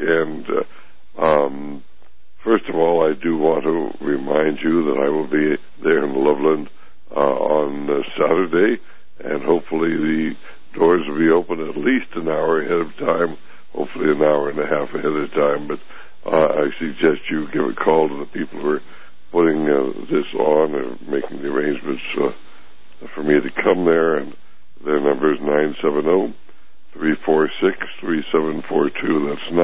And first of all, I do want to remind you that I will be there in Loveland on Saturday, and hopefully the doors will be open at least an hour ahead of time, hopefully an hour and a half ahead of time. But I suggest you give a call to the people who are putting this on and making the arrangements for me to come there, and their number is 970-346-3742. That's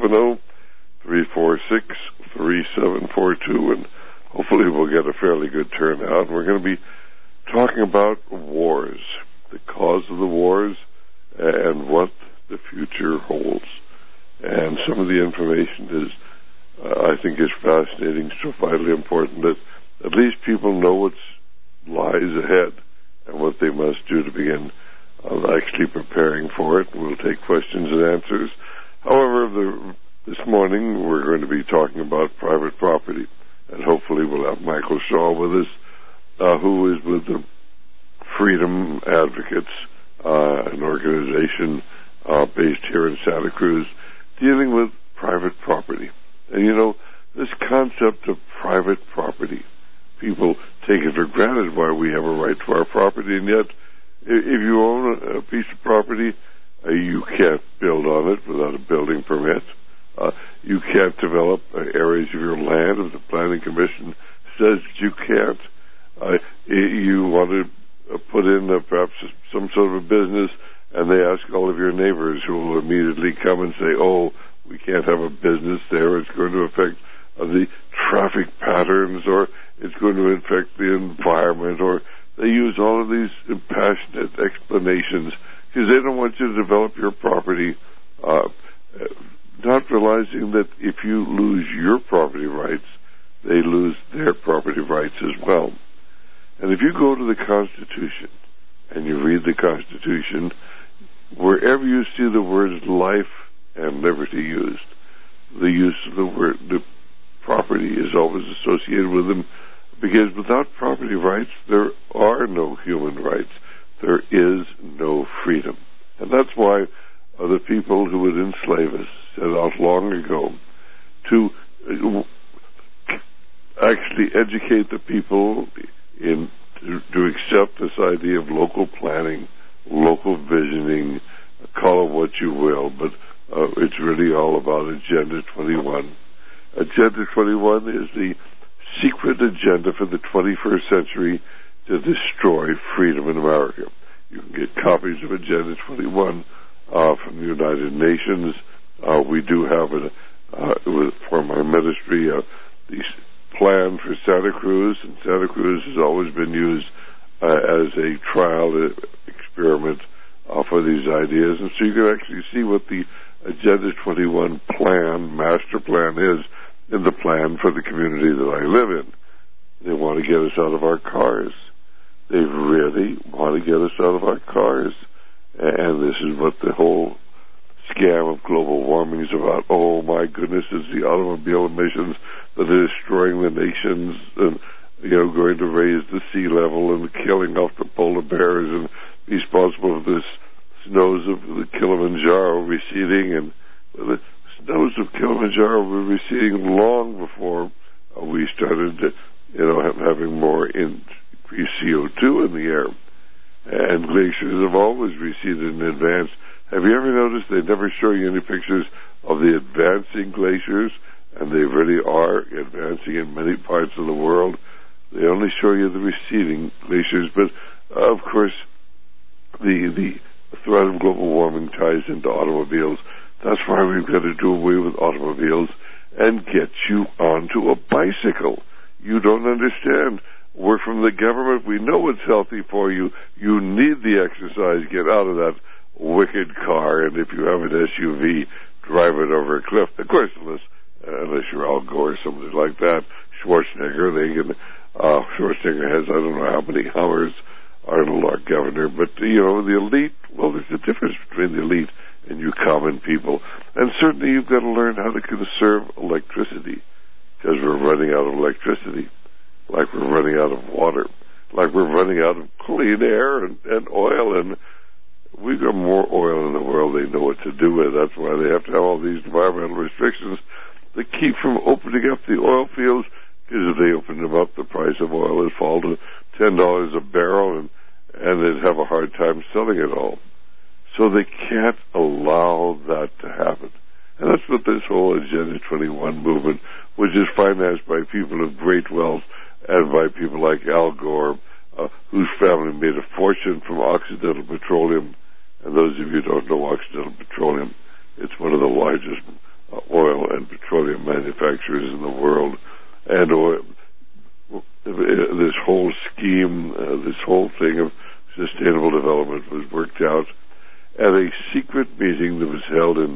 970-346-3742, and hopefully we'll get a fairly good turnout. We're going to be talking about wars, the cause of the wars, and what the future holds. And some of the information is, I think, is fascinating, so vitally important that at least people know what lies ahead and what they must do to begin actually preparing for it. We'll take questions and answers. However, this morning we're going to be talking about private property, and hopefully we'll have Michael Shaw with us, who is with the Freedom Advocates, an organization based here in Santa Cruz, dealing with private property. And you know, this concept of private property, people take it for granted why we have a right to our property, and yet if you own a piece of property, you can't build on it without a building permit. You can't develop areas of your land if the Planning Commission says that you can't. You want to put in perhaps some sort of a business, and they ask all of your neighbors, who will immediately come and say, oh, we can't have a business there. It's going to affect the traffic patterns, or it's going to affect the environment, or they use all of these impassionate explanations because they don't want you to develop your property, not realizing that if you lose your property rights, they lose their property rights as well. And if you go to the Constitution and you read the Constitution, wherever you see the words life and liberty used, the use of the property is always associated with them, because without property rights, there are no human rights. There is no freedom. And that's why the people who would enslave us set out long ago to actually educate the people to accept this idea of local planning, local visioning, call it what you will, but it's really all about Agenda 21. Agenda 21 is the secret agenda for the 21st century to destroy freedom in America. You can get copies of Agenda 21 from the United Nations. We do have for my ministry the plan for Santa Cruz, and Santa Cruz has always been used as a trial experiment for these ideas. And so you can actually see what the Agenda 21 plan, master plan is, in the plan for the community that I live in. They want to get us out of our cars. They really want to get us out of our cars. And this is what the whole scam of global warming is about. Oh, my goodness, it's the automobile emissions that are destroying the nations and, going to raise the sea level and killing off the polar bears and be responsible for the snows of the Kilimanjaro receding. And the snows of Kilimanjaro were receding long before we started, having more increased CO2 in the air. And glaciers have always receded in advance. Have you ever noticed they never show you any pictures of the advancing glaciers? And they really are advancing in many parts of the world. They only show you the receding glaciers. But, of course, the threat of global warming ties into automobiles. That's why we've got to do away with automobiles and get you onto a bicycle. You don't understand. We're from the government. We know it's healthy for you. You need the exercise. Get out of that wicked car. And if you have an SUV, drive it over a cliff. Of course, unless you're Al Gore or somebody like that. Schwarzenegger, Schwarzenegger has, I don't know how many Hummers. Arnold, our governor. But, the elite, well, there's a difference between the elite and you common people. And certainly you've got to learn how to conserve electricity, because we're running out of electricity, like we're running out of water, like we're running out of clean air and oil. And we've got more oil in the world they know what to do with. That's why they have to have all these environmental restrictions that keep from opening up the oil fields, because if they open them up, the price of oil would fall to $10 a barrel, and they'd have a hard time selling it all. So they can't allow that to happen. And that's what this whole Agenda 21 movement, which is financed by people of great wealth and by people like Al Gore, whose family made a fortune from Occidental Petroleum. And those of you who don't know Occidental Petroleum, it's one of the largest oil and petroleum manufacturers in the world. And this whole scheme, this whole thing of sustainable development was worked out at a secret meeting that was held in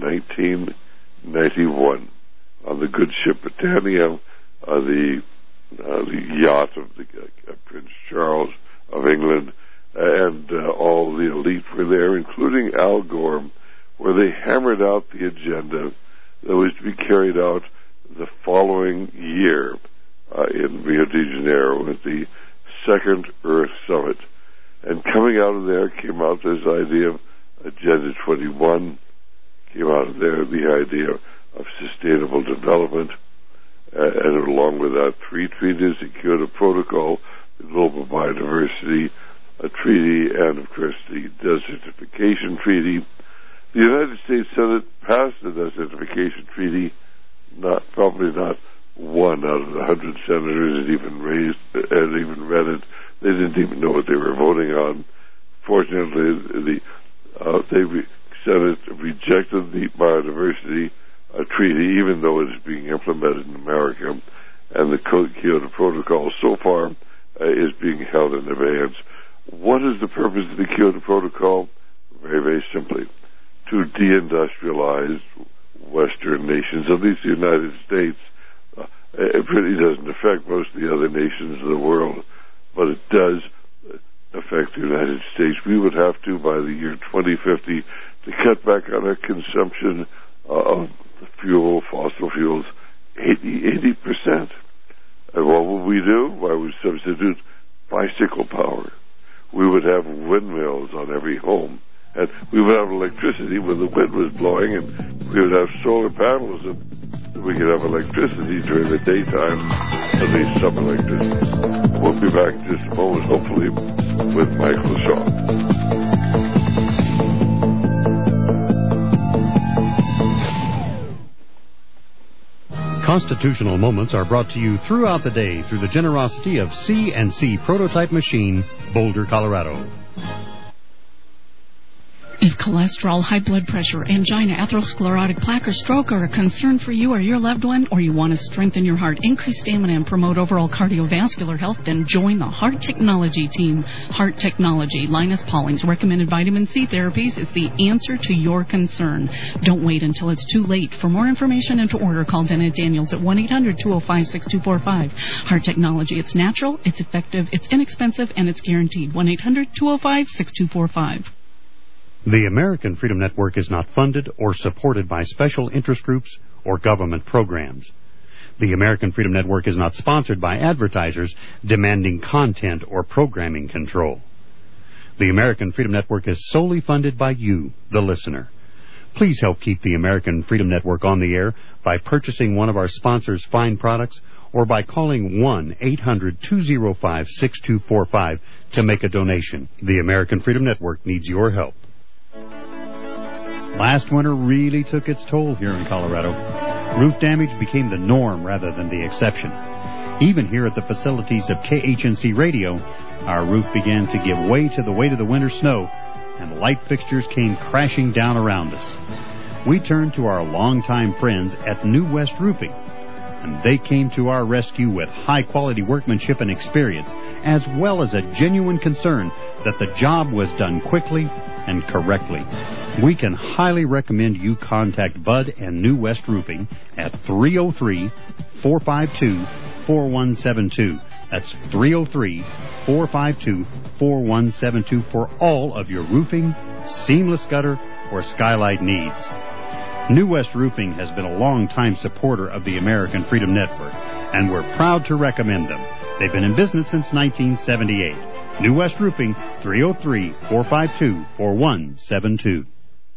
1991 on the good ship Britannia, the yacht of Prince Charles of England, and all the elite were there, including Al Gore, where they hammered out the agenda that was to be carried out the following year in Rio de Janeiro at the Second Earth Summit. And coming out of there came out this idea of Agenda 21, came out of there the idea of sustainable development, and along with that, 3 treaties, the Kyoto Protocol, the Global Biodiversity Treaty, and of course the Desertification Treaty. The United States Senate passed the Desertification Treaty. Probably not one out of the 100 senators had even read it. They didn't even know what they were voting on. Fortunately, the Senate rejected the Biodiversity Treaty, even though it is being implemented in America, and the Kyoto Protocol so far is being held in abeyance. What is the purpose of the Kyoto Protocol? Very, very simply, to deindustrialize Western nations, at least the United States. It really doesn't affect most of the other nations of the world, but it does affect the United States. We would have to, by the year 2050, to cut back on our consumption of fossil fuels, 80%. And what would we do? Why, we substitute bicycle power. We would have windmills on every home. And we would have electricity when the wind was blowing, and we would have solar panels, and we could have electricity during the daytime, at least some electricity. We'll be back in just a moment, hopefully, with Michael Shaw. Constitutional Moments are brought to you throughout the day through the generosity of C&C Prototype Machine, Boulder, Colorado. If cholesterol, high blood pressure, angina, atherosclerotic plaque, or stroke are a concern for you or your loved one, or you want to strengthen your heart, increase stamina, and promote overall cardiovascular health, then join the Heart Technology team. Heart Technology, Linus Pauling's recommended vitamin C therapies, is the answer to your concern. Don't wait until it's too late. For more information and to order, call Dennett Daniels at 1-800-205-6245. Heart Technology, it's natural, it's effective, it's inexpensive, and it's guaranteed. 1-800-205-6245. The American Freedom Network is not funded or supported by special interest groups or government programs. The American Freedom Network is not sponsored by advertisers demanding content or programming control. The American Freedom Network is solely funded by you, the listener. Please help keep the American Freedom Network on the air by purchasing one of our sponsors' fine products or by calling 1-800-205-6245 to make a donation. The American Freedom Network needs your help. Last winter really took its toll here in Colorado. Roof damage became the norm rather than the exception. Even here at the facilities of KHNC Radio, our roof began to give way to the weight of the winter snow, and light fixtures came crashing down around us. We turned to our longtime friends at New West Roofing, and they came to our rescue with high-quality workmanship and experience, as well as a genuine concern that the job was done quickly and correctly. We can highly recommend you contact Bud and New West Roofing at 303-452-4172. That's 303-452-4172 for all of your roofing, seamless gutter, or skylight needs. New West Roofing has been a long-time supporter of the American Freedom Network, and we're proud to recommend them. They've been in business since 1978. New West Roofing, 303-452-4172.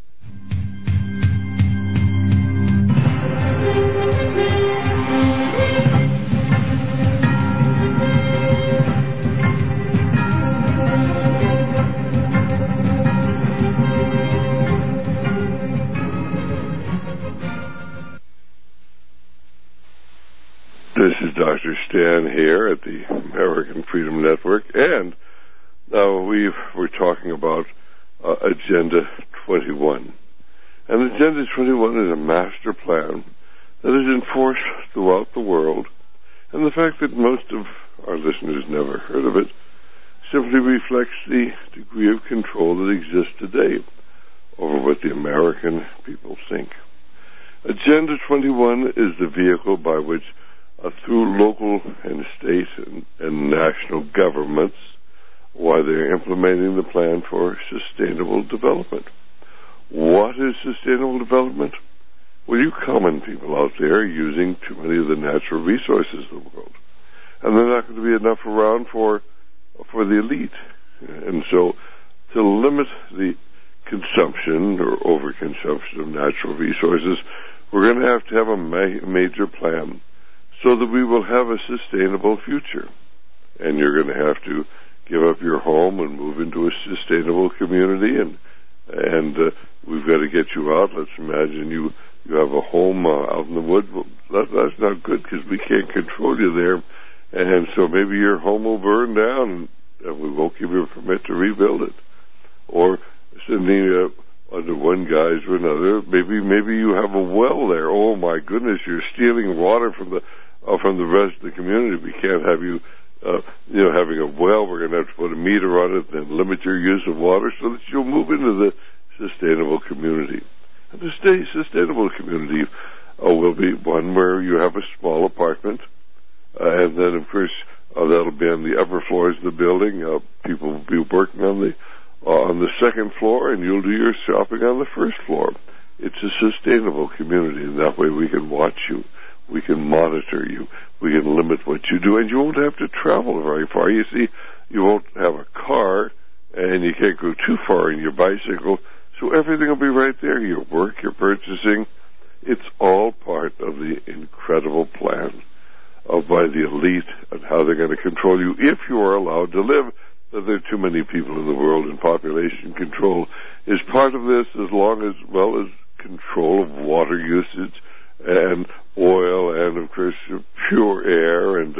This is Dr. Stan here at the American Freedom Network, and we're talking about Agenda 21. And Agenda 21 is a master plan that is enforced throughout the world, and the fact that most of our listeners never heard of it simply reflects the degree of control that exists today over what the American people think. Agenda 21 is the vehicle by which through local and state and national governments, why they're implementing the plan for sustainable development. What is sustainable development? Well, you common people out there are using too many of the natural resources of the world, and they're not going to be enough around for the elite. And so to limit the consumption or overconsumption of natural resources, we're going to have a major plan so that we will have a sustainable future. And you're going to have to give up your home and move into a sustainable community, and we've got to get you out. Let's imagine you have a home out in the woods. Well, that's not good because we can't control you there. And so maybe your home will burn down and we won't give you a permit to rebuild it. Or sending under one guise or another, maybe you have a well there. Oh my goodness, you're stealing water from the rest of the community. We can't have you, having a well. We're going to have to put a meter on it and limit your use of water so that you'll move into the sustainable community. And the sustainable community will be one where you have a small apartment, and then of course that'll be on the upper floors of the building. People will be working on the second floor, and you'll do your shopping on the first floor. It's a sustainable community, and that way we can watch you. We can monitor you. We can limit what you do, and you won't have to travel very far. You see, you won't have a car, and you can't go too far in your bicycle, so everything will be right there. Your work, your purchasing, it's all part of the incredible plan by the elite and how they're going to control you if you are allowed to live. That there are too many people in the world, and population control is part of this, as well as control of water usage and oil, and of course pure air, and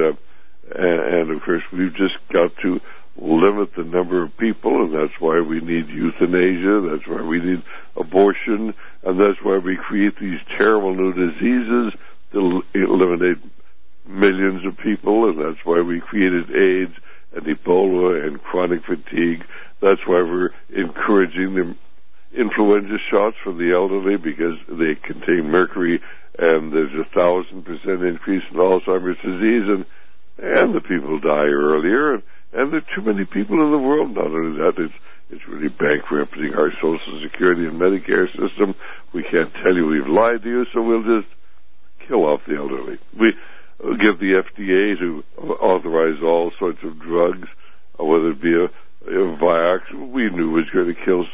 of course we've just got to limit the number of people, and that's why we need euthanasia, that's why we need abortion, and that's why we create these terrible new diseases to eliminate millions of people, and that's why we created AIDS and Ebola and chronic fatigue. That's why we're encouraging the influenza shots for the elderly, because they contain mercury, and there's 1,000% increase in Alzheimer's disease, and the people die earlier, and there are too many people in the world. Not only that, it's really bankrupting our Social Security and Medicare system. We can't tell you we've lied to you, so we'll just kill off the elderly. We give the FDA to authorize all sorts of drugs, whether it be a Vioxx, we knew was going to kill,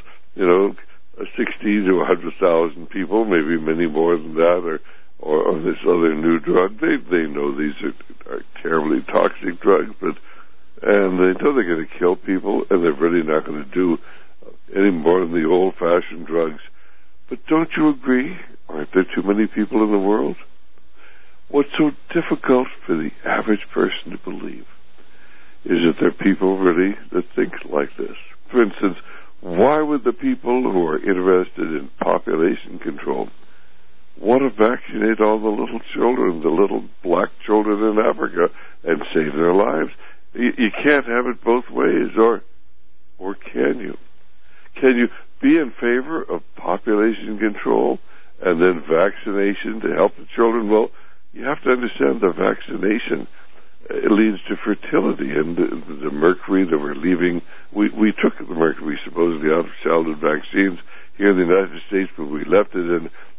60 to 100,000 people, maybe many more than that, or this other new drug. They know these are terribly toxic drugs, and they know they're going to kill people, and they're really not going to do any more than the old-fashioned drugs. But don't you agree? Aren't there too many people in the world? What's so difficult for the average person to believe is that there are people really that think like this. For instance, why would the people who are interested in population control want to vaccinate all the little children, the little black children in Africa, and save their lives? You can't have it both ways, or can you? Can you be in favor of population control and then vaccination to help the children? Well, you have to understand the vaccination leads to fertility, and the mercury that we're leaving. We took the mercury supposedly out of childhood vaccines here in the United States, but we left it in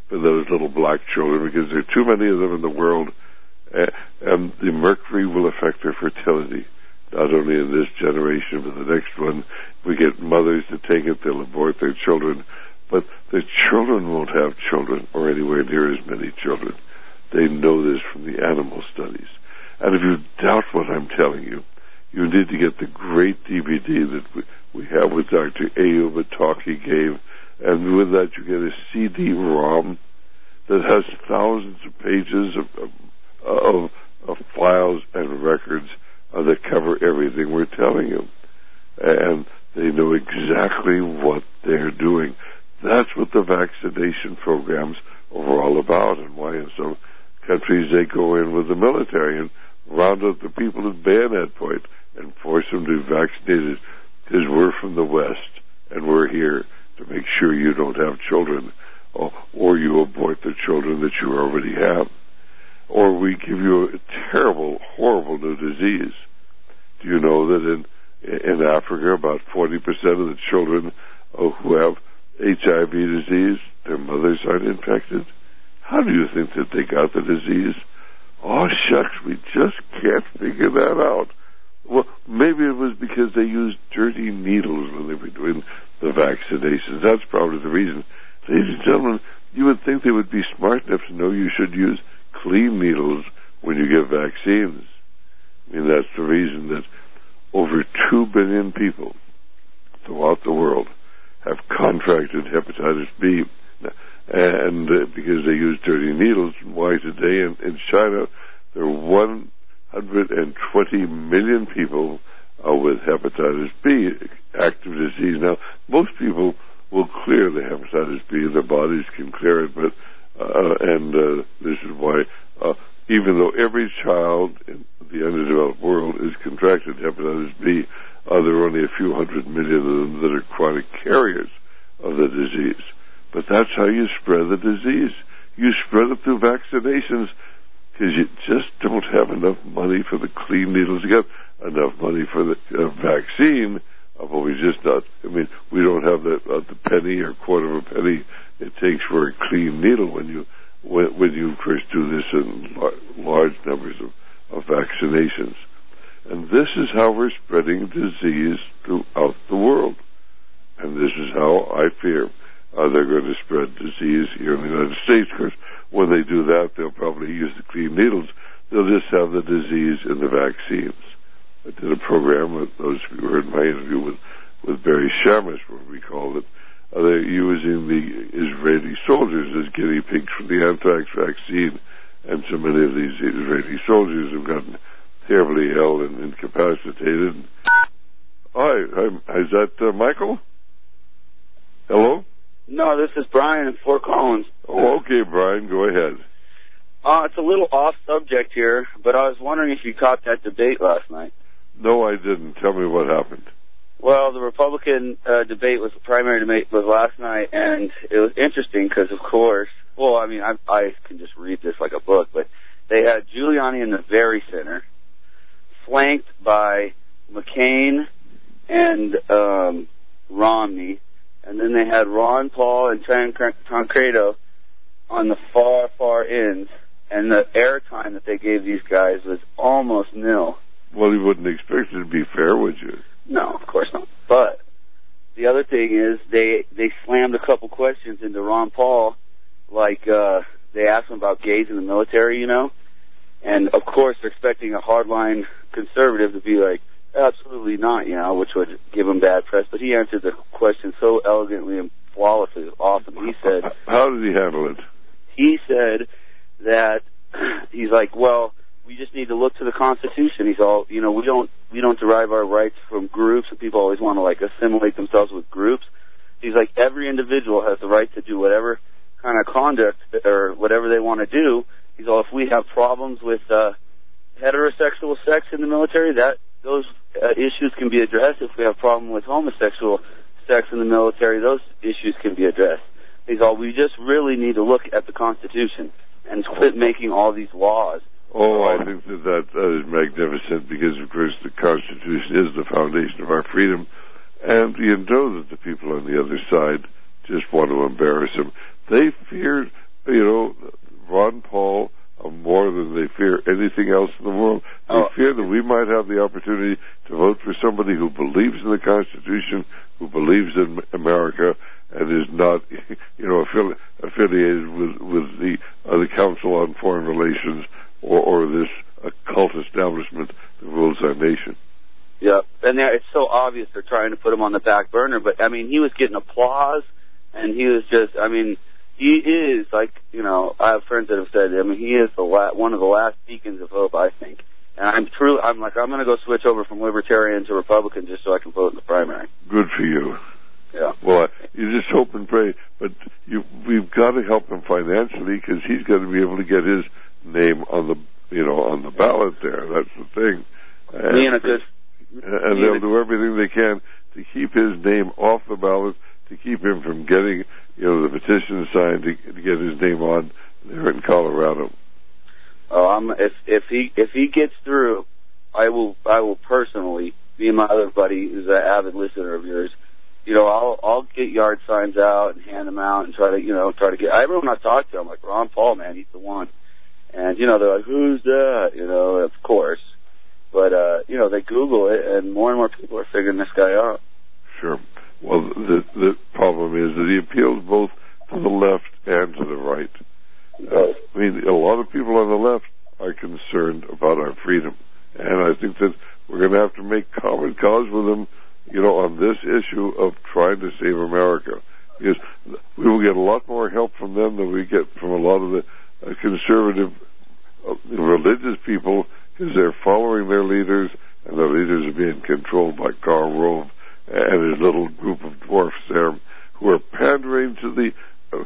for those little black children because there are too many of them in the world, and the mercury will affect their fertility, not only in this generation but the next one. If we get mothers to take it, they'll abort their children, but the children won't have children or anywhere near as many children. They know this from the animal studies. And if you doubt what I'm telling you, you need to get the great DVD that we have with Dr. Ayub, a talk he gave, and with that you get a CD-ROM that has thousands of pages of files and records that cover everything we're telling you. And they know exactly what they're doing. That's what the vaccination programs are all about, and why in some countries they go in with the military and round up the people at bayonet point and force them to be vaccinated, because we're from the West and we're here to make sure you don't have children, or you abort the children that you already have, or we give you a terrible, horrible new disease. Do you know that in Africa about 40% of the children who have HIV disease, their mothers aren't infected? How do you think that they got the disease? Oh, shucks, we just can't figure that out. Well, maybe it was because they used dirty needles when they were doing the vaccinations. That's probably the reason. Ladies and gentlemen, you would think they would be smart enough to know you should use clean needles when you get vaccines. I mean, that's the reason that over 2 billion people throughout the world have contracted hepatitis B, and because they use dirty needles. Why today in China there are 120 million people with hepatitis B, active disease. Now, most people will clear the hepatitis B, their bodies can clear it, but this is why even though every child in the underdeveloped world is contracted hepatitis B, there are only a few 100 million of them that are chronic carriers of the disease. But that's how you spread the disease. You spread it through vaccinations, because you just don't have enough money for the clean needles. You got enough money for the vaccine, but we just not. I mean, we don't have the penny or quarter of a penny it takes for a clean needle when you first do this in large numbers of vaccinations. And this is how we're spreading disease throughout the world. And this is how I fear they're going to spread disease here in the United States. Of course, when they do that, they'll probably use the clean needles. They'll just have the disease in the vaccines. I did a program with those of you who heard my interview with Barry Shamish, where we called it. They're using the Israeli soldiers as guinea pigs for the anthrax vaccine, and so many of these Israeli soldiers have gotten terribly ill and incapacitated. Hi, is that Michael? Hello? No, this is Brian in Fort Collins. Oh, okay, Brian, go ahead. It's a little off subject here, but I was wondering if you caught that debate last night. No, I didn't. Tell me what happened. Well, the Republican debate was the primary debate was last night, and it was interesting because, of course, well, I mean, I can just read this like a book, but they had Giuliani in the very center, flanked by McCain and Romney, and then they had Ron Paul and Tancredo on the far, far ends, and the airtime that they gave these guys was almost nil. Well, you wouldn't expect it to be fair, would you? No, of course not. But the other thing is they slammed a couple questions into Ron Paul, like they asked him about gays in the military, you know, and of course they're expecting a hardline conservative to be like, absolutely not, you know, which would give him bad press. But he answered the question so elegantly and flawlessly. It was awesome. He said, how did he handle it? He said that he's like, well, we just need to look to the Constitution. He's all, you know, we don't derive our rights from groups, and people always want to like assimilate themselves with groups. He's like, every individual has the right to do whatever kind of conduct or whatever they want to do. He's all, if we have problems with heterosexual sex in the military, that those issues can be addressed. If we have a problem with homosexual sex in the military, those issues can be addressed. He's all, we just really need to look at the Constitution and quit making all these laws. Oh, I think that is magnificent, because, of course, the Constitution is the foundation of our freedom, and you know that the people on the other side just want to embarrass him. They fear Ron Paul more than they fear anything else in the world. They fear that we might have the opportunity to vote for somebody who believes in the Constitution, who believes in America, and is not, affiliated with the Council on Foreign Relations or this occult establishment that rules our nation. Yeah, and it's so obvious they're trying to put him on the back burner. But I mean, he was getting applause, and he was just, he is I have friends that have said, he is one of the last beacons of hope, I think. And I'm going to go switch over from Libertarian to Republican just so I can vote in the primary. Good for you. Yeah. Well, you just hope and pray, but we've got to help him financially because he's got to be able to get his name on the ballot there. That's the thing. And they'll do everything they can to keep his name off the ballot, to keep him from getting, the petition signed to get his name on there in Colorado. Oh, if he gets through, I will personally, me and my other buddy who's an avid listener of yours, I'll get yard signs out and hand them out and try to get everyone I talk to. I'm like, Ron Paul, man, he's the one. And they're like, who's that? Of course. But they Google it, and more people are figuring this guy out. Sure. Well, the problem is that he appeals both to the left and to the right. A lot of people on the left are concerned about our freedom, and I think that we're going to have to make common cause with them, on this issue of trying to save America, because we will get a lot more help from them than we get from a lot of the conservative religious people, because they're following their leaders, and their leaders are being controlled by Karl Rove and his little group of dwarfs there who are pandering to the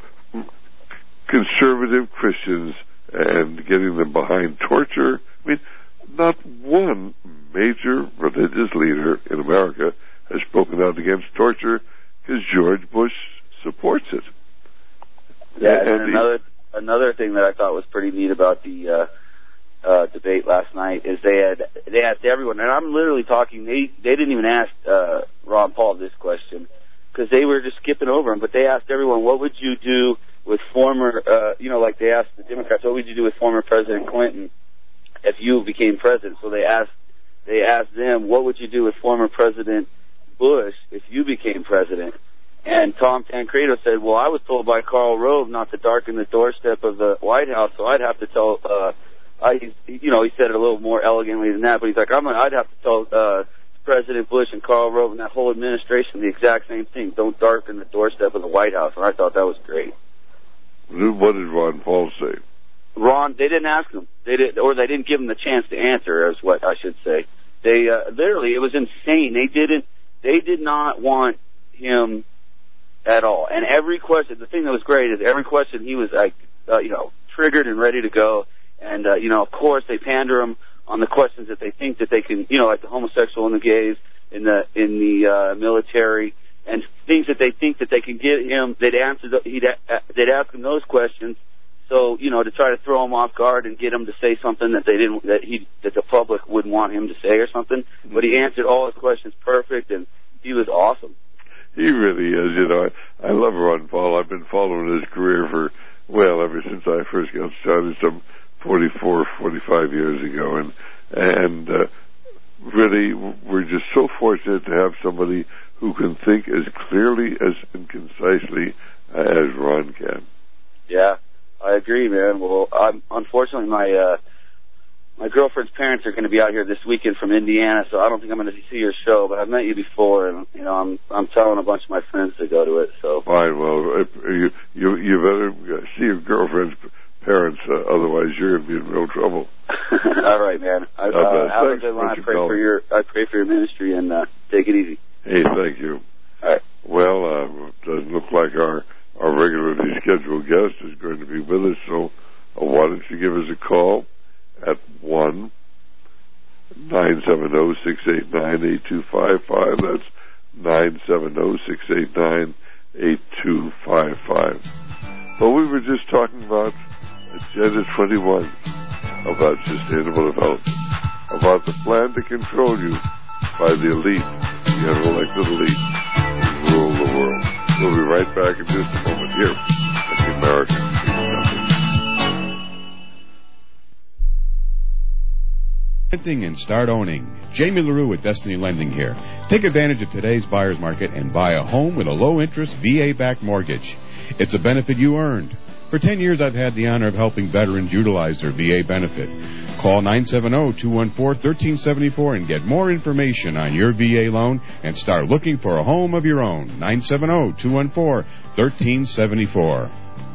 conservative Christians and getting them behind torture. Not one major religious leader in America has spoken out against torture because George Bush supports it. Yeah, and another thing that I thought was pretty neat about the debate last night is they asked everyone, and I'm literally talking, they didn't even ask Ron Paul this question because they were just skipping over him, but they asked everyone, what would you do with former, like they asked the Democrats, what would you do with former President Clinton if you became president? So they asked them, what would you do with former President Bush if you became president? And Tom Tancredo said, well, I was told by Karl Rove not to darken the doorstep of the White House, so I'd have to tell, he said it a little more elegantly than that, but he's like, I'd have to tell President Bush and Karl Rove and that whole administration the exact same thing. Don't darken the doorstep of the White House. And I thought that was great. What did Ron Paul say? They didn't ask him. They didn't give him the chance to answer, is what I should say. They literally, it was insane. They did not want him at all. And every question, the thing that was great is every question he was like, triggered and ready to go. And of course, they pander him on the questions that they think that they can, like the homosexual and the gays in the military, and things that they think that they can get him. They'd ask him those questions, so to try to throw him off guard and get him to say something that that the public wouldn't want him to say or something. But he answered all his questions perfect, and he was awesome. He really is. I love Ron Paul. I've been following his career ever since I first got started, some 44, 45 years ago, and really, we're just so fortunate to have somebody who can think as clearly and concisely as Ron can. Yeah, I agree, man. Well, unfortunately, my girlfriend's parents are going to be out here this weekend from Indiana, so I don't think I'm going to see your show. But I've met you before, and I'm telling a bunch of my friends to go to it. So fine. Well, you better see your girlfriend's parents, otherwise you're going to be in real trouble. All right, man. Have a good one. I pray for your ministry, and take it easy. Hey, thank you. All right. Well, it doesn't look like our regularly scheduled guest is going to be with us, so why don't you give us a call at 1-970-689-8255. That's 970-689-8255. Well, we were just talking about Agenda 21, about sustainable development, about the plan to control you by the elite, the unelected elite, who rule the world. We'll be right back in just a moment here at the American Freedom Network. Renting and start owning. Jamie LaRue with Destiny Lending here. Take advantage of today's buyer's market and buy a home with a low-interest VA-backed mortgage. It's a benefit you earned. For 10 years, I've had the honor of helping veterans utilize their VA benefit. Call 970-214-1374 and get more information on your VA loan and start looking for a home of your own. 970-214-1374.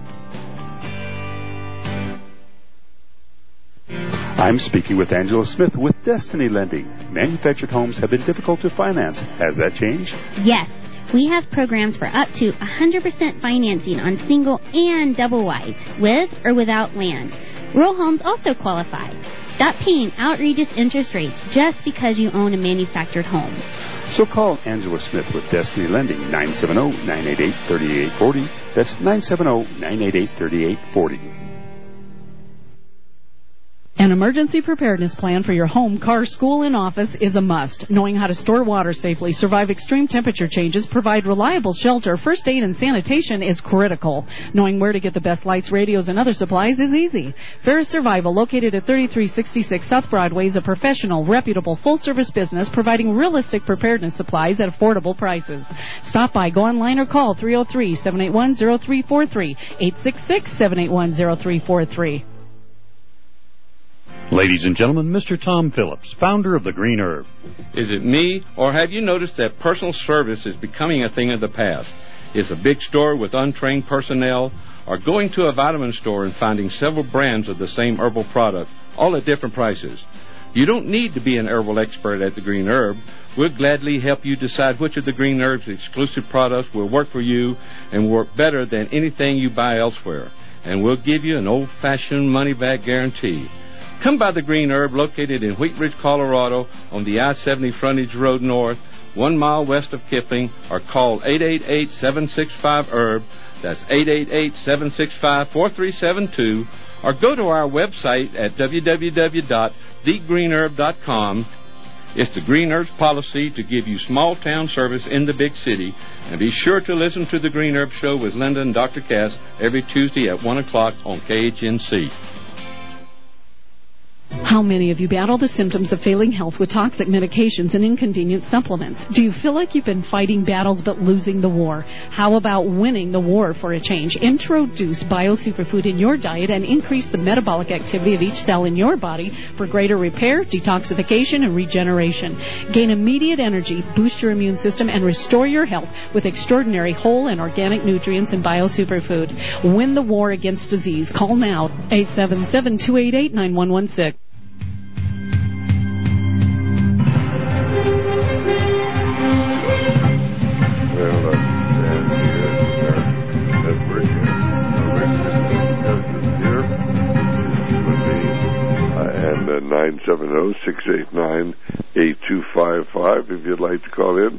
I'm speaking with Angela Smith with Destiny Lending. Manufactured homes have been difficult to finance. Has that changed? Yes. We have programs for up to 100% financing on single and double wides, with or without land. Rural homes also qualify. Stop paying outrageous interest rates just because you own a manufactured home. So call Angela Smith with Destiny Lending, 970-988-3840. That's 970-988-3840. An emergency preparedness plan for your home, car, school, and office is a must. Knowing how to store water safely, survive extreme temperature changes, provide reliable shelter, first aid, and sanitation is critical. Knowing where to get the best lights, radios, and other supplies is easy. Ferris Survival, located at 3366 South Broadway, is a professional, reputable, full-service business providing realistic preparedness supplies at affordable prices. Stop by, go online, or call 303-781-0343, 866-781-0343. Ladies and gentlemen, Mr. Tom Phillips, founder of The Green Herb. Is it me, or have you noticed that personal service is becoming a thing of the past? Is a big store with untrained personnel, or going to a vitamin store and finding several brands of the same herbal product, all at different prices? You don't need to be an herbal expert at The Green Herb. We'll gladly help you decide which of The Green Herb's exclusive products will work for you and work better than anything you buy elsewhere. And we'll give you an old-fashioned money-back guarantee. Come by The Green Herb, located in Wheat Ridge, Colorado, on the I-70 Frontage Road North, 1 mile west of Kipling, or call 888-765-HERB. That's 888-765-4372. Or go to our website at www.thegreenherb.com. It's The Green Herb's policy to give you small-town service in the big city. And be sure to listen to The Green Herb Show with Linda and Dr. Cass every Tuesday at 1 o'clock on KHNC. How many of you battle the symptoms of failing health with toxic medications and inconvenient supplements? Do you feel like you've been fighting battles but losing the war? How about winning the war for a change? Introduce BioSuperfood in your diet and increase the metabolic activity of each cell in your body for greater repair, detoxification, and regeneration. Gain immediate energy, boost your immune system, and restore your health with extraordinary whole and organic nutrients in BioSuperfood. Win the war against disease. Call now, 877-288-9116. And 970-689-8255 if you'd like to call in.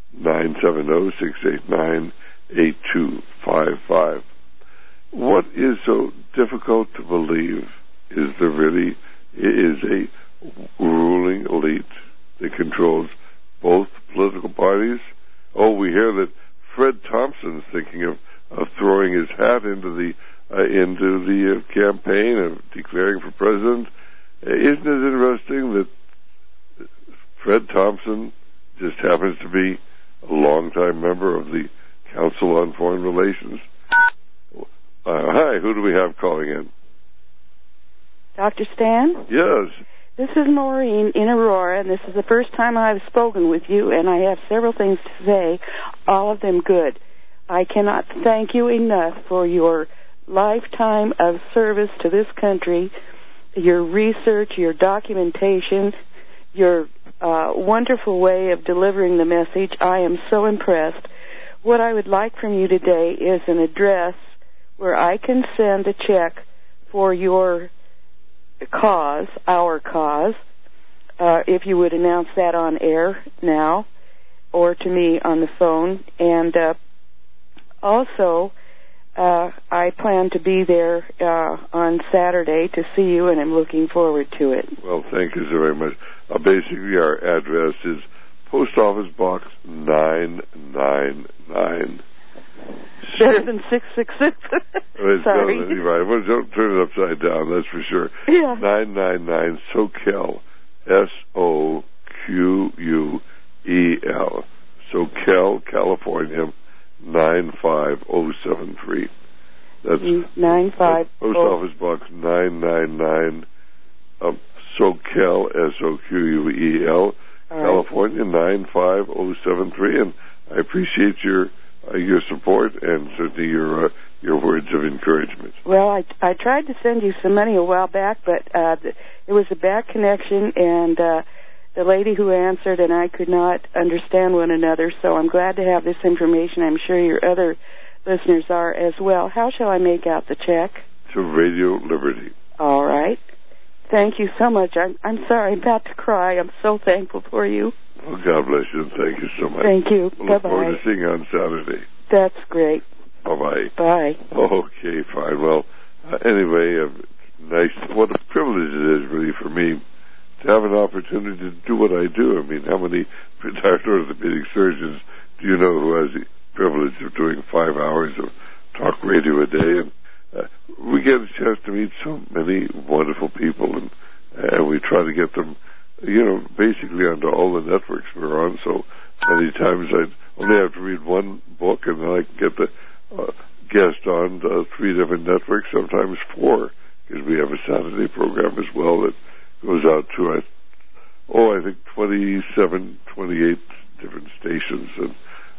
970-689-8255. What is so difficult to believe is there really is a ruling elite that controls both political parties? Oh, we hear that Fred Thompson's thinking of throwing his hat into the campaign of declaring for president. Isn't it interesting that Fred Thompson just happens to be a longtime member of the Council on Foreign Relations? Hi, who do we have calling in? Dr. Stan? Yes. This is Maureen in Aurora, and this is the first time I've spoken with you, and I have several things to say, all of them good. I cannot thank you enough for your lifetime of service to this country, your research, your documentation, your wonderful way of delivering the message. I am so impressed. What I would like from you today is an address where I can send a check for your cause, our cause, if you would announce that on air now or to me on the phone. And also, I plan to be there on Saturday to see you, and I'm looking forward to it. Well, thank you so very much. Basically, our address is Post Office Box 999. Better than 666. Sorry. Right. Well, don't turn it upside down, that's for sure. Yeah. 999 Soquel SOQUEL. SoCal, California, 95073. That's 950. Post Office Box 999, SoCal, SOQUEL, California, 95073. And I appreciate your support and certainly your words of encouragement. Well, I tried to send you some money a while back, but it was a bad connection, and the lady who answered and I could not understand one another, so I'm glad to have this information. I'm sure your other listeners are as well. How shall I make out the check? To Radio Liberty. All right. Thank you so much. I'm sorry, I'm about to cry. I'm so thankful for you. Well, God bless you, and thank you so much. Thank you. We'll Bye-bye. look forward to seeing you on Saturday. That's great. Bye-bye. Bye. Okay, fine. Well, anyway, nice. What a privilege it is, really, for me to have an opportunity to do what I do. I mean, how many retired orthopedic surgeons do you know who has the privilege of doing 5 hours of talk radio a day? And we get a chance to meet so many wonderful people, and we try to get them, basically onto all the networks we're on. So many times I only have to read one book, and then I can get the guest on 3 different networks, sometimes 4, because we have a Saturday program as well that goes out to, I think 27, 28 different stations, and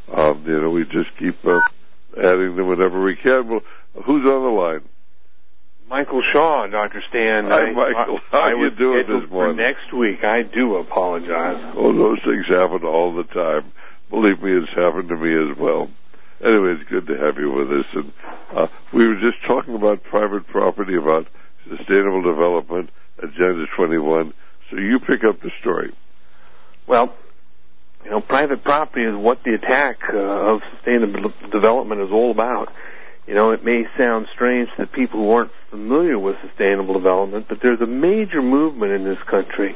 we just keep adding them whenever we can. Well, who's on the line? Michael Shaw, Dr. Stan. Hi, Michael. How are you doing this morning? For next week. I do apologize. Oh, those things happen all the time. Believe me, it's happened to me as well. Anyway, it's good to have you with us. And we were just talking about private property, about sustainable development, Agenda 21. So you pick up the story. Well, private property is what the attack of sustainable development is all about. It may sound strange to people who aren't familiar with sustainable development, but there's a major movement in this country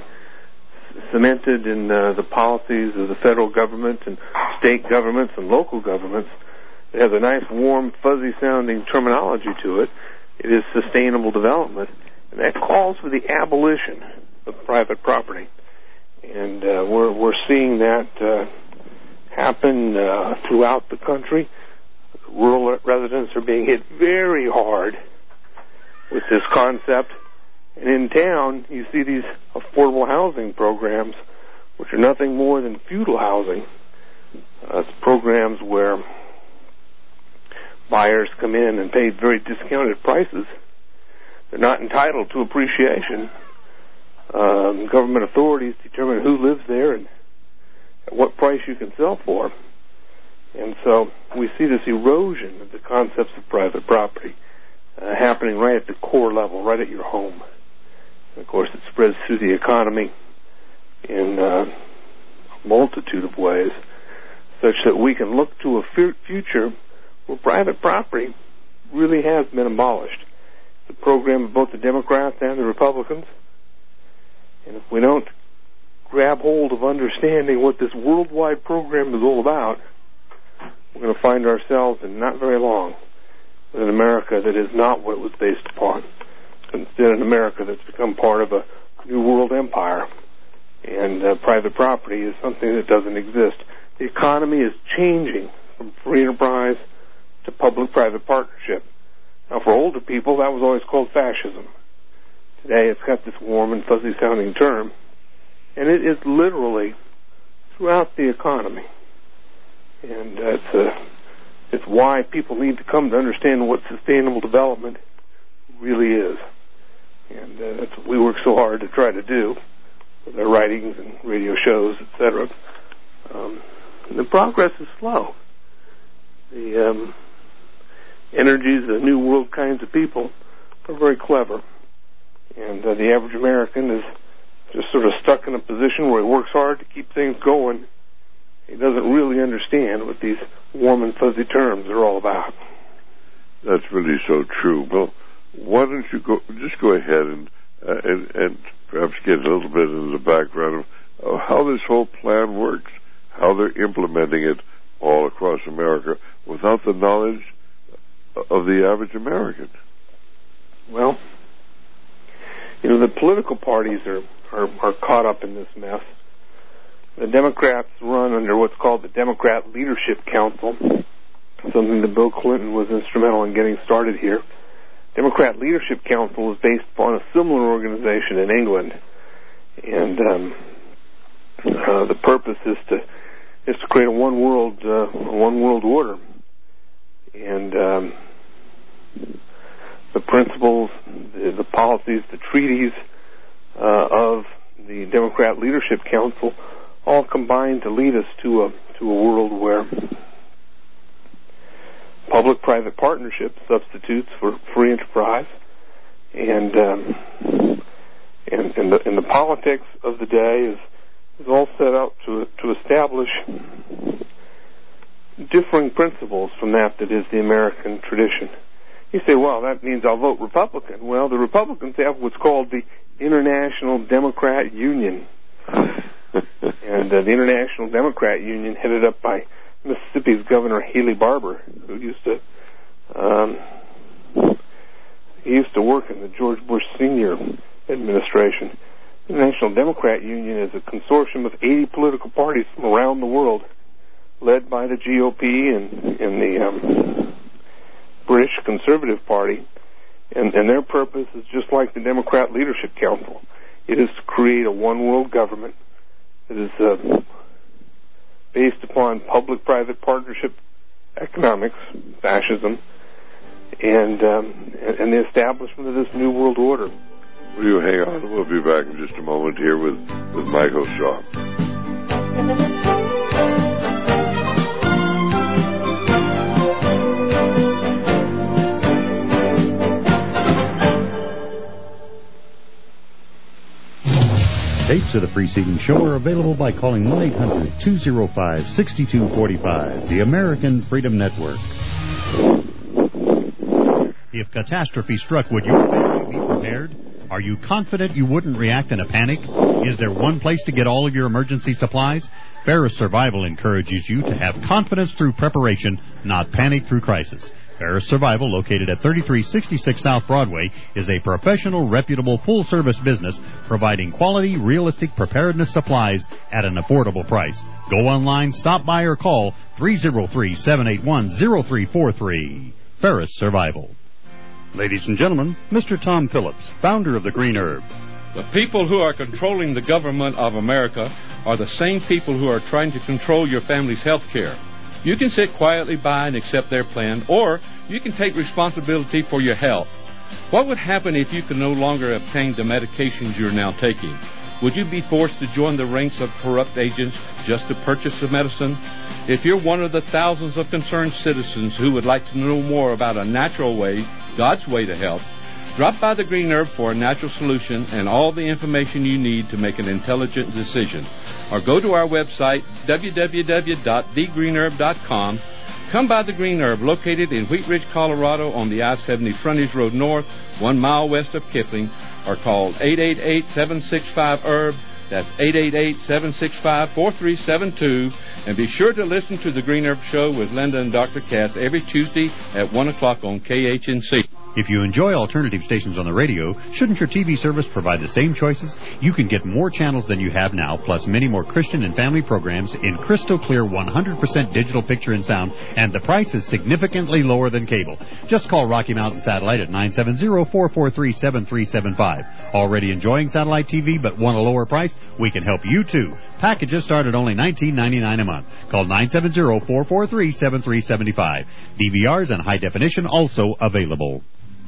cemented in the policies of the federal government and state governments and local governments. It has a nice, warm, fuzzy-sounding terminology to it. It is sustainable development, and that calls for the abolition of private property. And we're seeing that happen throughout the country. Rural residents are being hit very hard with this concept. And in town, you see these affordable housing programs, which are nothing more than feudal housing. It's programs where buyers come in and pay very discounted prices. They're not entitled to appreciation. Government authorities determine who lives there and at what price you can sell for. And so we see this erosion of the concepts of private property happening right at the core level, right at your home. And of course, it spreads through the economy in a multitude of ways, such that we can look to a future where private property really has been abolished. The program of both the Democrats and the Republicans. And if we don't grab hold of understanding what this worldwide program is all about, we're going to find ourselves in not very long with an America that is not what it was based upon. Instead, an America that's become part of a new world empire. And private property is something that doesn't exist. The economy is changing from free enterprise to public-private partnership. Now, for older people, that was always called fascism. Today, it's got this warm and fuzzy-sounding term. And it is literally throughout the economy. And it's why people need to come to understand what sustainable development really is. And that's what we work so hard to try to do with our writings and radio shows, etc. And the progress is slow. The energies of New World kinds of people are very clever. And the average American is just sort of stuck in a position where he works hard to keep things going. He doesn't really understand what these warm and fuzzy terms are all about. That's really so true. Well, why don't you go ahead and perhaps get a little bit into the background of how this whole plan works, how they're implementing it all across America without the knowledge of the average American. Well, The political parties are caught up in this mess. The Democrats run under what's called the Democrat Leadership Council, something that Bill Clinton was instrumental in getting started here. Democrat Leadership Council is based upon a similar organization in England, and the purpose is to create a one world order, and the principles, the policies, the treaties of the Democrat Leadership Council all combine to lead us to a world where public-private partnership substitutes for free enterprise, and the politics of the day is all set out to establish differing principles from that is the American tradition. You say, well, that means I'll vote Republican. Well, the Republicans have what's called the International Democrat Union. And the International Democrat Union, headed up by Mississippi's Governor Haley Barbour, who used to work in the George Bush Sr. administration. The National Democrat Union is a consortium of 80 political parties from around the world, led by the GOP and the British Conservative Party, and their purpose is just like the Democrat Leadership Council. It is to create a one-world government that is based upon public-private partnership economics, fascism, and the establishment of this new world order. Will you hang on? We'll be back in just a moment here with Michael Shaw. Tapes of the preceding show are available by calling 1-800-205-6245, the American Freedom Network. If catastrophe struck, would your family be prepared? Are you confident you wouldn't react in a panic? Is there one place to get all of your emergency supplies? Ferris Survival encourages you to have confidence through preparation, not panic through crisis. Ferris Survival, located at 3366 South Broadway, is a professional, reputable, full-service business providing quality, realistic preparedness supplies at an affordable price. Go online, stop by, or call 303-781-0343. Ferris Survival. Ladies and gentlemen, Mr. Tom Phillips, founder of the Green Herb. The people who are controlling the government of America are the same people who are trying to control your family's health care. You can sit quietly by and accept their plan, or you can take responsibility for your health. What would happen if you could no longer obtain the medications you're now taking? Would you be forced to join the ranks of corrupt agents just to purchase the medicine? If you're one of the thousands of concerned citizens who would like to know more about a natural way, God's way to health, drop by the Green Herb for a natural solution and all the information you need to make an intelligent decision. Or go to our website, www.thegreenherb.com. Come by the Green Herb, located in Wheat Ridge, Colorado, on the I-70 Frontage Road North, 1 mile west of Kipling, or call 888-765-HERB. That's 888-765-4372. And be sure to listen to the Green Herb Show with Linda and Dr. Cass every Tuesday at 1 o'clock on KHNC. If you enjoy alternative stations on the radio, shouldn't your TV service provide the same choices? You can get more channels than you have now, plus many more Christian and family programs in crystal clear 100% digital picture and sound, and the price is significantly lower than cable. Just call Rocky Mountain Satellite at 970-443-7375. Already enjoying satellite TV but want a lower price? We can help you too. Packages start at only $19.99 a month. Call 970-443-7375. DVRs and high definition also available.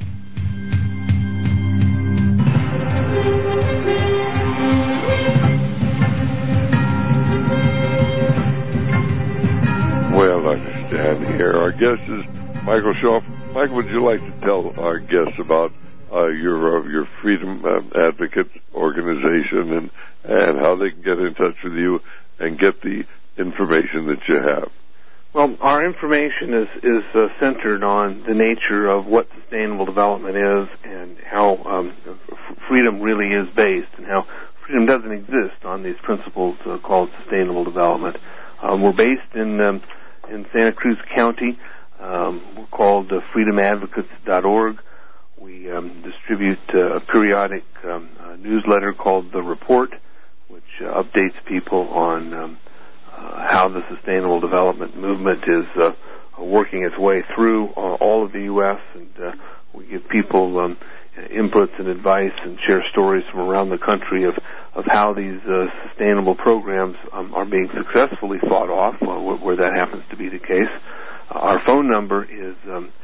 Well, Dr. Stan here. Our guest is Michael Shaw. Michael, would you like to tell our guests about your Freedom Advocate organization and how they can get in touch with you and get the information that you have? Well, our information is centered on the nature of what sustainable development is and how freedom really is based, and how freedom doesn't exist on these principles called sustainable development. We're based in Santa Cruz County. We're called freedomadvocates.org. We distribute a periodic newsletter called The Report, which updates people on how the sustainable development movement is working its way through all of the U.S., and we give people inputs and advice and share stories from around the country of how these sustainable programs are being successfully fought off, where that happens to be the case. Our phone number is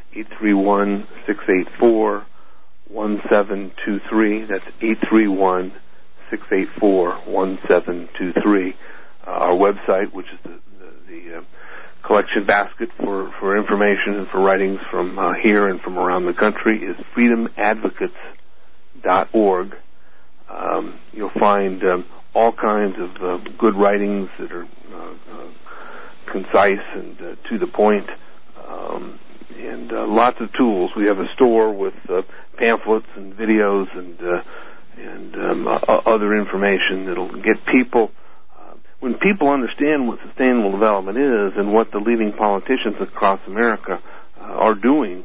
831-684-1723. That's 831-684-1723. Our website, which is the collection basket for information and for writings from here and from around the country, is freedomadvocates.org. You'll find all kinds of good writings that are concise and to the point, and lots of tools. We have a store with pamphlets and videos and other information that'll get people. When people understand what sustainable development is and what the leading politicians across America are doing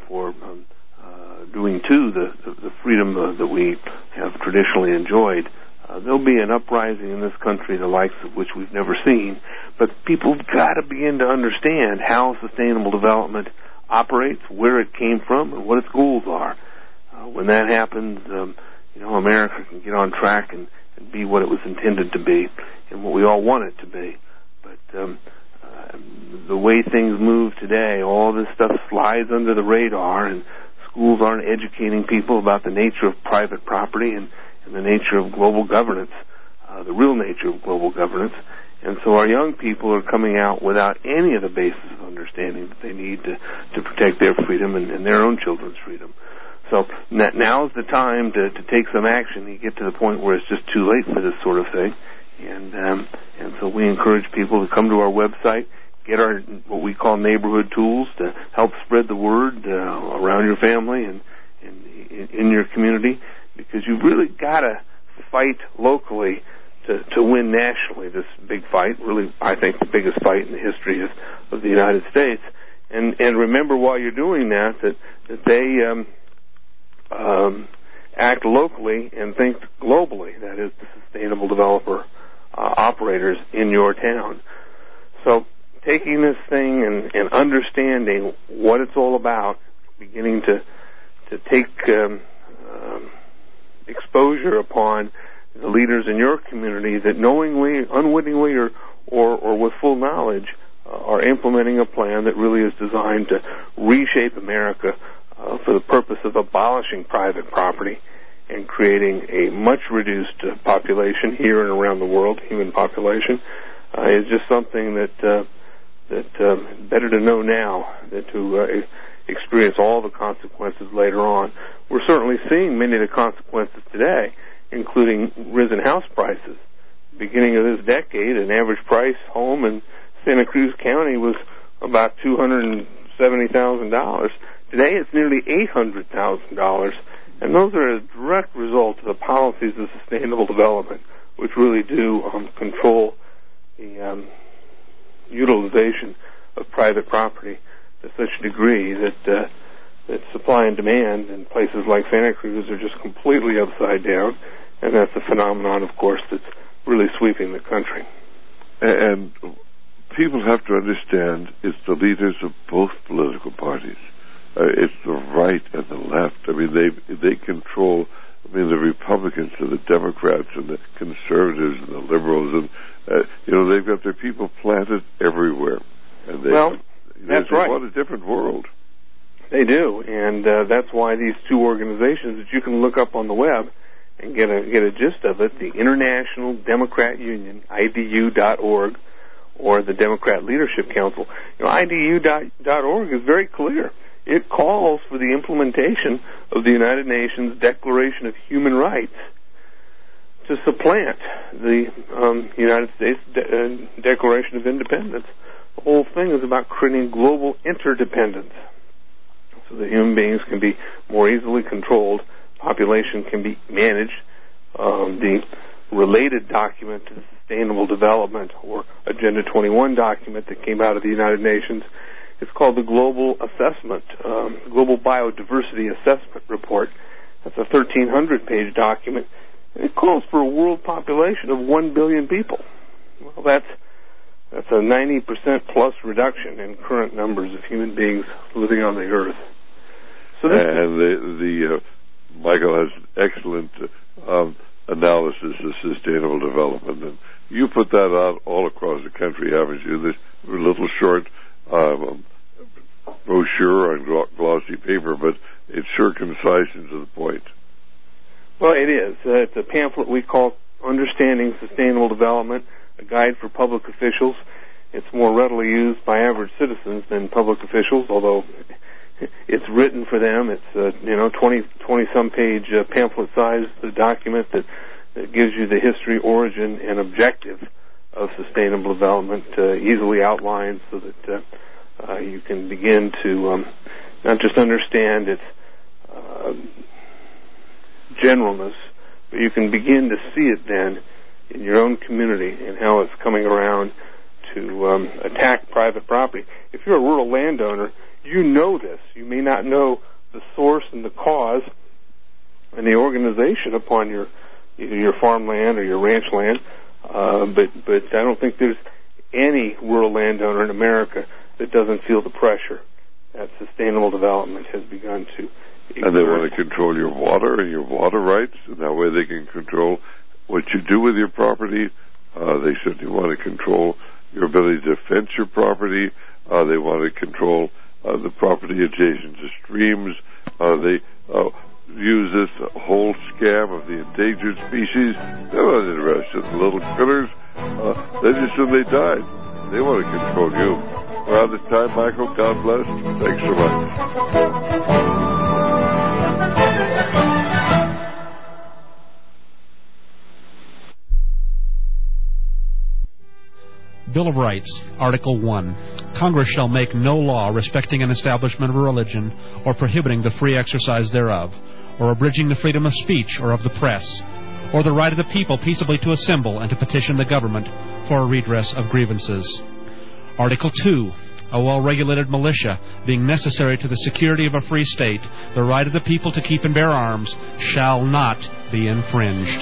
to the freedom that we have traditionally enjoyed, there'll be an uprising in this country the likes of which we've never seen. But people have got to begin to understand how sustainable development operates, where it came from, and what its goals are. When that happens, America can get on track and be what it was intended to be and what we all want it to be. But the way things move today, all this stuff slides under the radar, and schools aren't educating people about the nature of private property and the nature of global governance, the real nature of global governance. And so our young people are coming out without any of the basis of understanding that they need to protect their freedom and their own children's freedom. So now's the time to take some action. You get to the point where it's just too late for this sort of thing. And so we encourage people to come to our website, get our what we call neighborhood tools to help spread the word around your family and in your community, because you've really got to fight locally to win nationally this big fight. Really, I think the biggest fight in the history of the United States. And remember while you're doing that they act locally and think globally. That is, the sustainable developer operators in your town. So taking this thing and understanding what it's all about, beginning to take exposure upon the leaders in your community that knowingly, unwittingly, or with full knowledge are implementing a plan that really is designed to reshape America for the purpose of abolishing private property and creating a much reduced population here and around the world, human population, is just something that better to know now than to experience all the consequences later on. We're certainly seeing many of the consequences today, including risen house prices. Beginning of this decade, an average price home in Santa Cruz County was about $270,000. Today it's nearly $800,000, and those are a direct result of the policies of sustainable development, which really do control the utilization of private property to such a degree that supply and demand in places like Santa Cruz are just completely upside down, and that's a phenomenon, of course, that's really sweeping the country. And people have to understand it's the leaders of both political parties. It's the right and the left. I mean, they control. I mean, the Republicans and the Democrats and the conservatives and the liberals, and they've got their people planted everywhere. And they want a different world. They do, and that's why these two organizations that you can look up on the web and get a gist of it: the International Democrat Union, IDU.org, or the Democrat Leadership Council. IDU.org is very clear. It calls for the implementation of the United Nations Declaration of Human Rights to supplant the United States Declaration of Independence. The whole thing is about creating global interdependence so that human beings can be more easily controlled, population can be managed. The related document to Sustainable Development, or Agenda 21 document that came out of the United Nations, It's called the Global Biodiversity Assessment Report. That's a 1,300-page document. And it calls for a world population of 1 billion people. Well, that's a 90% plus reduction in current numbers of human beings living on the Earth. So and Michael has excellent analysis of sustainable development, and you put that out all across the country, haven't you? This little short brochure on glossy paper, but it's sure concise and to the point. Well, it is. It's a pamphlet we call Understanding Sustainable Development, a guide for public officials. It's more readily used by average citizens than public officials, although it's written for them. It's 20-some page pamphlet size document that gives you the history, origin, and objective of sustainable development, easily outlined so that you can begin to not just understand its generalness, but you can begin to see it then in your own community and how it's coming around to attack private property. If you're a rural landowner, you know this. You may not know the source and the cause and the organization upon either your farmland or your ranch land, but I don't think there's any rural landowner in America that doesn't feel the pressure that sustainable development has begun to exert. And they want to control your water and your water rights, and that way they can control what you do with your property. They certainly want to control your ability to fence your property. They want to control the property adjacent to streams. They use this whole scam of the endangered species. They're not interested in the little critters. They just assume they died. They want to control you. We're out of time, Michael. God bless. Thanks so much. Bill of Rights, Article 1. Congress shall make no law respecting an establishment of a religion or prohibiting the free exercise thereof, or abridging the freedom of speech or of the press, or the right of the people peaceably to assemble and to petition the government for a redress of grievances. Article 2. A well-regulated militia, being necessary to the security of a free state, the right of the people to keep and bear arms, shall not be infringed.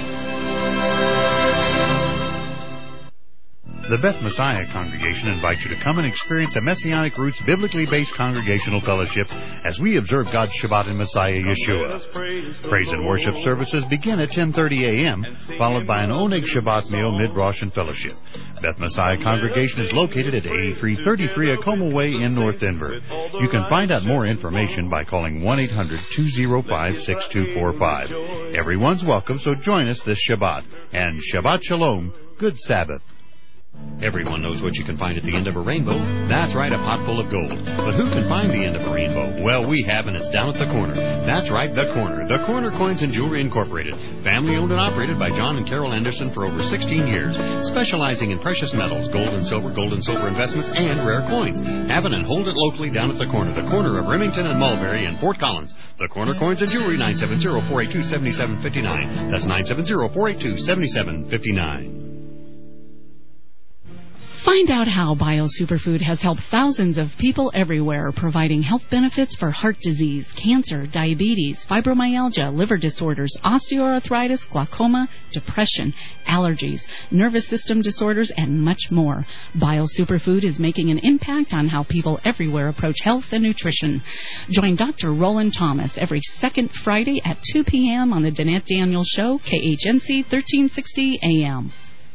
The Beth Messiah Congregation invites you to come and experience a Messianic Roots biblically based congregational fellowship as we observe God's Shabbat in Messiah Yeshua. Praise and worship services begin at 10:30 a.m., followed by an Oneg Shabbat meal, mid-Rosh, and fellowship. Beth Messiah Congregation is located at 8333 Acoma Way in North Denver. You can find out more information by calling 1-800-205-6245. Everyone's welcome, so join us this Shabbat. And Shabbat Shalom, good Sabbath. Everyone knows what you can find at the end of a rainbow. That's right, a pot full of gold. But who can find the end of a rainbow? Well, we have, and it's down at the corner. That's right, the corner. The Corner Coins and Jewelry Incorporated. Family owned and operated by John and Carol Anderson for over 16 years. Specializing in precious metals, gold and silver investments, and rare coins. Have it and hold it locally down at the corner of Remington and Mulberry in Fort Collins. The Corner Coins and Jewelry, 970-482-7759. That's 970-482-7759. Find out how BioSuperfood has helped thousands of people everywhere, providing health benefits for heart disease, cancer, diabetes, fibromyalgia, liver disorders, osteoarthritis, glaucoma, depression, allergies, nervous system disorders, and much more. BioSuperfood is making an impact on how people everywhere approach health and nutrition. Join Dr. Roland Thomas every second Friday at 2 p.m. on the Danette Daniels Show, KHNC 1360 AM.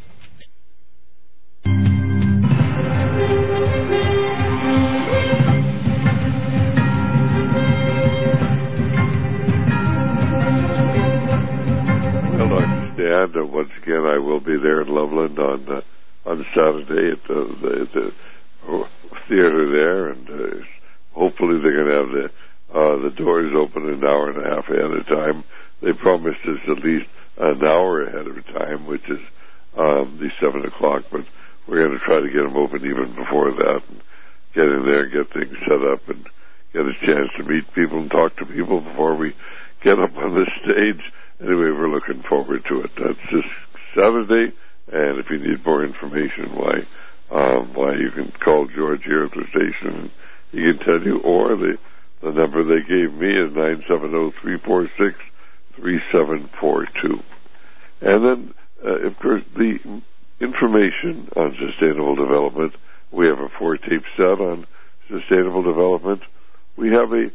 And once again, I will be there in Loveland on Saturday at the theater there, and hopefully they're going to have the doors open an hour and a half ahead of time. They promised us at least an hour ahead of time, which is the 7 o'clock, but we're going to try to get them open even before that and get in there and get things set up and get a chance to meet people and talk to people before we get up on the stage. Anyway, we're looking forward to it. That's this Saturday, and if you need more information, why you can call George here at the station he can tell you, or the number they gave me is 970-346-3742. And then, of course, the information on sustainable development. We have a 4-tape set on sustainable development. We have a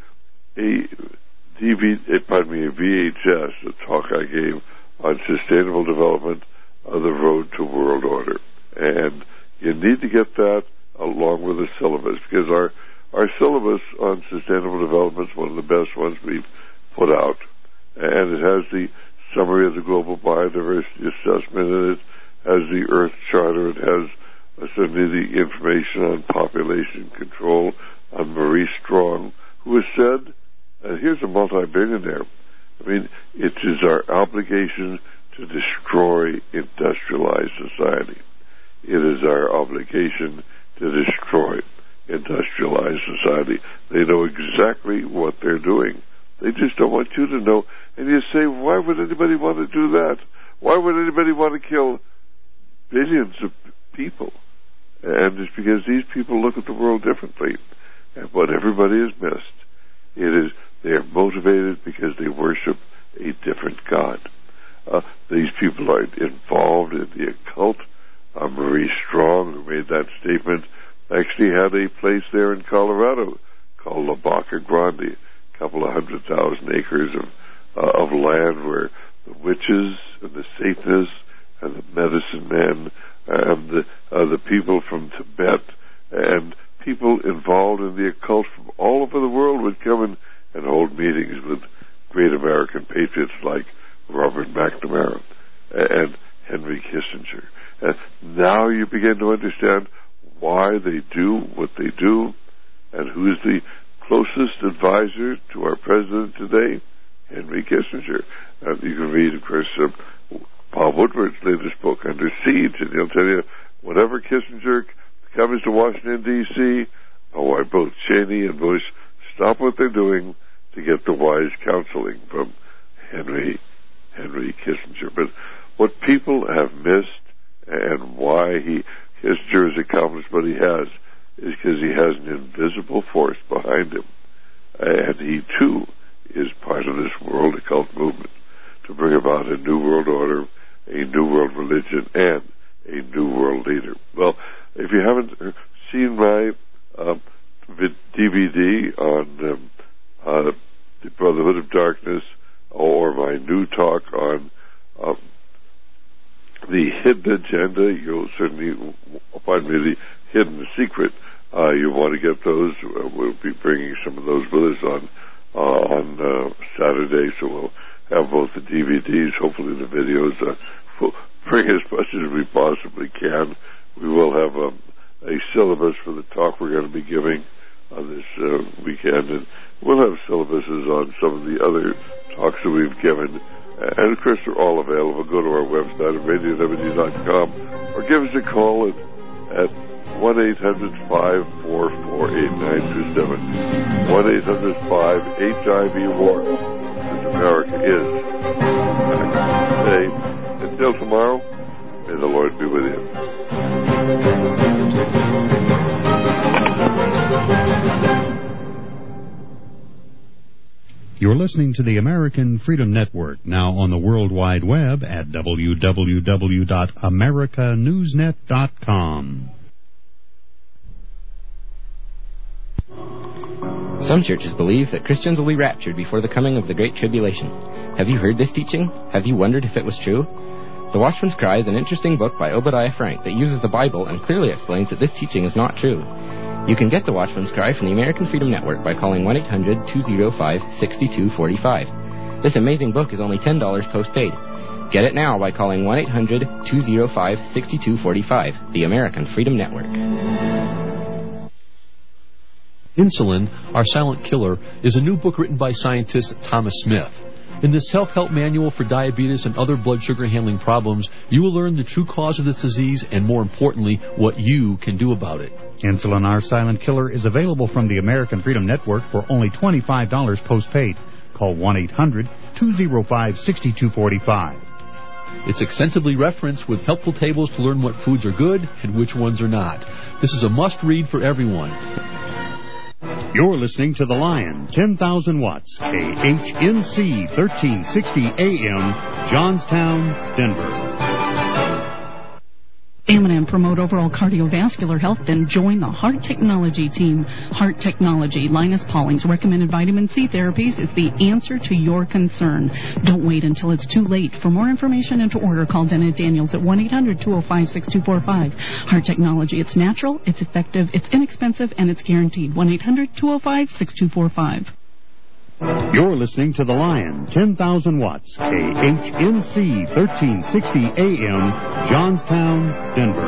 VHS, a talk I gave on sustainable development, the road to world order. And you need to get that along with the syllabus, because our syllabus on sustainable development is one of the best ones we've put out. And it has the summary of the global biodiversity assessment, and it has the Earth Charter, it has certainly the information on population control, on Marie Strong, who has said, here's a multi-billionaire, I mean, it is our obligation to destroy industrialized society. It is our obligation to destroy industrialized society. They know exactly what they're doing. They just don't want you to know. And you say, why would anybody want to do that? Why would anybody want to kill billions of people? And it's because these people look at the world differently. And what everybody has missed, they are motivated because they worship a different God. These people are involved in the occult. Marie Strong, who made that statement, actually had a place there in Colorado called La Boca Grande, a couple of 100,000 acres of land where the witches and the Satanists and the medicine men and the people from Tibet and people involved in the occult from all over the world would come in and hold meetings with great American patriots like Robert McNamara and Henry Kissinger. And now you begin to understand why they do what they do and who's the closest advisor to our president today, Henry Kissinger. You can read, of course, Paul Woodward's latest book, Under Siege, and he'll tell you whenever Kissinger comes to Washington, D.C., why both Cheney and Bush stop what they're doing to get the wise counseling from Henry Kissinger. But what people have missed and why Kissinger has accomplished what he has is because he has an invisible force behind him. And he, too, is part of this world occult movement to bring about a new world order, a new world religion, and a new world leader. Well, if you haven't seen my DVD on the Brotherhood of Darkness, or my new talk on the hidden agenda, you'll certainly find me the hidden secret. You want to get those. We'll be bringing some of those with us on Saturday, so we'll have both the DVDs, hopefully the videos. We'll bring as much as we possibly can. We will have a syllabus for the talk we're going to be giving this weekend, and we'll have syllabuses on some of the other talks that we've given. And, of course, they're all available. Go to our website at RadioWD.com or give us a call at 1-800-544-8927. 1-800-5-HIV-WAR. Because America is today. Until tomorrow, may the Lord be with you. You're listening to the American Freedom Network, now on the World Wide Web at www.americanewsnet.com. Some churches believe that Christians will be raptured before the coming of the Great Tribulation. Have you heard this teaching? Have you wondered if it was true? The Watchman's Cry is an interesting book by Obadiah Frank that uses the Bible and clearly explains that this teaching is not true. You can get the Watchman's Cry from the American Freedom Network by calling 1-800-205-6245. This amazing book is only $10 postpaid. Get it now by calling 1-800-205-6245, the American Freedom Network. Insulin, Our Silent Killer, is a new book written by scientist Thomas Smith. In this self-help manual for diabetes and other blood sugar handling problems, you will learn the true cause of this disease and, more importantly, what you can do about it. Insulin, Our Silent Killer is available from the American Freedom Network for only $25 postpaid. Call 1-800-205-6245. It's extensively referenced with helpful tables to learn what foods are good and which ones are not. This is a must-read for everyone. You're listening to The Lion, 10,000 watts, KHNC 1360 AM, Johnstown, Denver. And promote overall cardiovascular health, then join the Heart Technology team. Heart Technology, Linus Pauling's recommended vitamin C therapies is the answer to your concern. Don't wait until it's too late. For more information and to order, call Dennis Daniels at 1-800-205-6245. Heart Technology, it's natural, it's effective, it's inexpensive, and it's guaranteed. 1-800-205-6245. You're listening to The Lion, 10,000 watts, KHNC 1360 AM, Johnstown, Denver.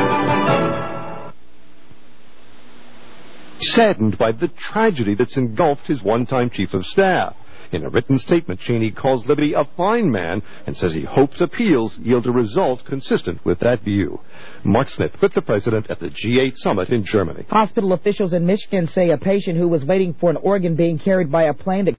Saddened by the tragedy that's engulfed his one-time chief of staff. In a written statement, Cheney calls Liberty a fine man and says he hopes appeals yield a result consistent with that view. Mark Smith with the president at the G8 summit in Germany. Hospital officials in Michigan say a patient who was waiting for an organ being carried by a plane that